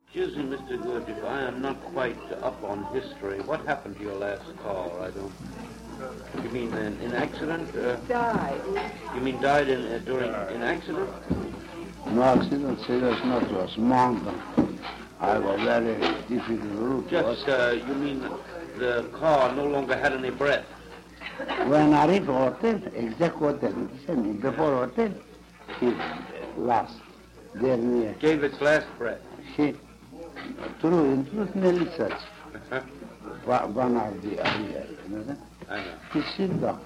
Excuse me, Mr. Gurdjieff, I am not quite up on history. What happened to your last car? I don't... You mean in accident? Died. You mean died during an accident? No accident, serious not was mountain. I have a very difficult route. Just, you mean the car no longer had any breath? When I reached hotel, exact hotel, before hotel, he last there near. Gave its last breath. He, in truth, nearly such. One of the idea, you know. I know. He sit down.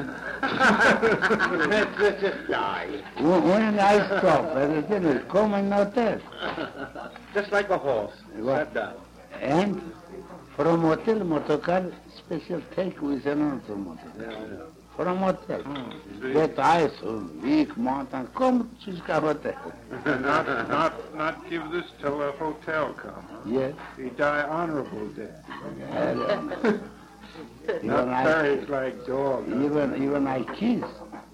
Let's just die. When I stop, everything will come in hotel. Just like a horse. What? Sat down. And from hotel, motorcar, special take with another motor. Yeah, I know. From hotel. That I so weak mountain, come to the hotel. Not give this till a hotel come. Yes. He die honorable death. Not Even buried like dog. even I kiss.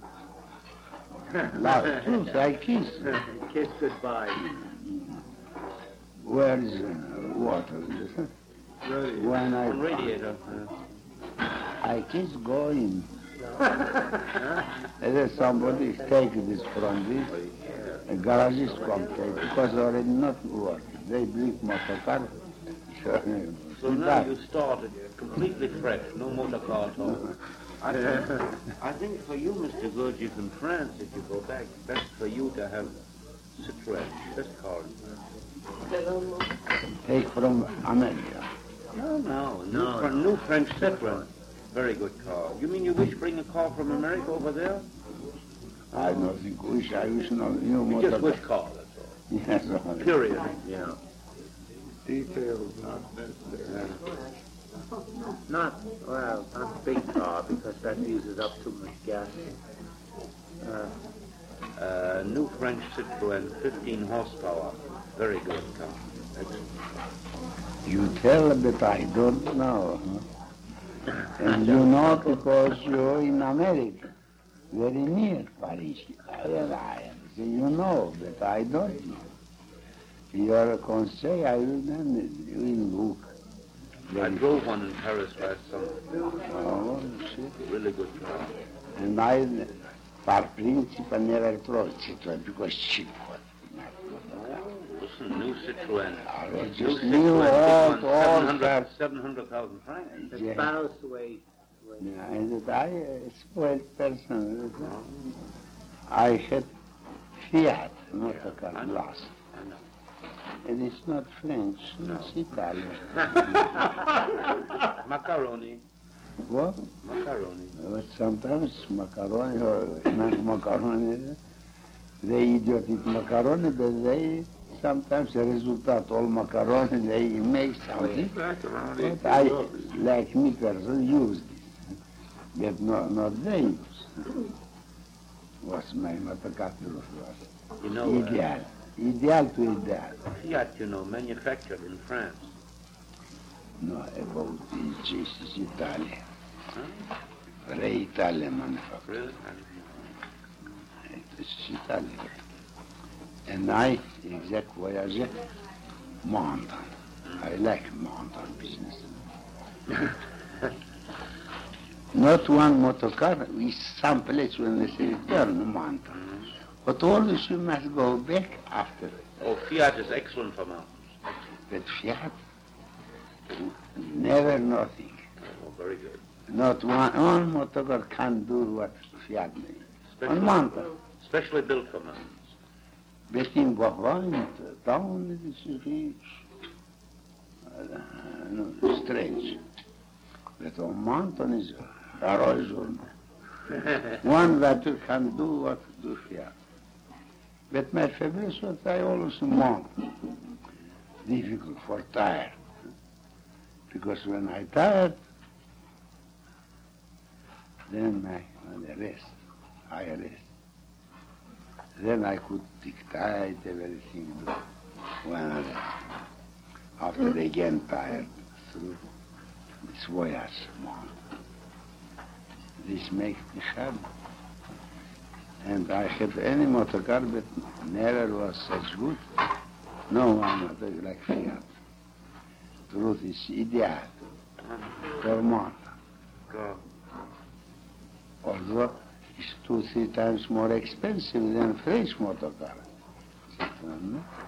Love, truth, I kiss. Kiss goodbye. Where is water? When On radiator. I kiss going. And then somebody take this from this, a garagist come take, because already not working. They break motor car. So now you started completely fresh, no motor car at all. I think for you, Mr. Gurdjieff, in France, if you go back, best for you to have Citroën, best car in France. Take from America. No. New French Citroën. Very good car. You mean you wish to bring a car from America over there? I don't think wish, I wish no new You motor just car. wish car, that's all. Yes, only. Period. Yeah. Details not necessary. Not big car because that uses up too much gas. New French Citroën, 15 horsepower. Very good car. Excellent. You tell that I don't know. And you know because you're in America, very near Paris. And I am. So you know that I don't know. Your conseil, I will look. I drove one in Paris last summer. Oh, shit. Really good car. And I, par principle, never approach Citroën because cheap. Listen, new Citroën. Just New new, Citroën, all 700,000 francs. The Yeah. spouse weight. Yeah, and that I, a spoiled person, I had Fiat, not a car, I know. glass. I know. And it's not French, it's Italian. Macaroni. What? Macaroni. Sometimes macaroni or not macaroni, they idiot eat macaroni, but they sometimes the result all macaroni they make something. Macaroni. But I, like me person, use this. But not they use. Was my matacatus was. You know, Ideal. Ideal to ideal. Fiat, you know, manufactured in France. No, about this is Italian. Very Italian manufacturer. Really? It's Italian. And I, exact voyage, mountain. I like mountain business. Not one motor car, with some place when they say turn mountain. But always you must go back after. Oh, Fiat is excellent for mountains. But Fiat, never nothing. Oh, very good. Not one motor car can do what Fiat makes. On mountain. Specially built for mountains. But in behind town it is rich. Strange. But on mountain is horizon. One that can do what do Fiat. But my favorite is what I always want. Difficult for tired. Because when I tired, then I rest. I rest. Then I could dictate everything when I rest. After again tired through this voyage. This makes me happy. And I have any motor car, but never was such good. No one like Fiat. Truth is ideal for motor. Go. Although it's 2-3 times more expensive than fresh motor car.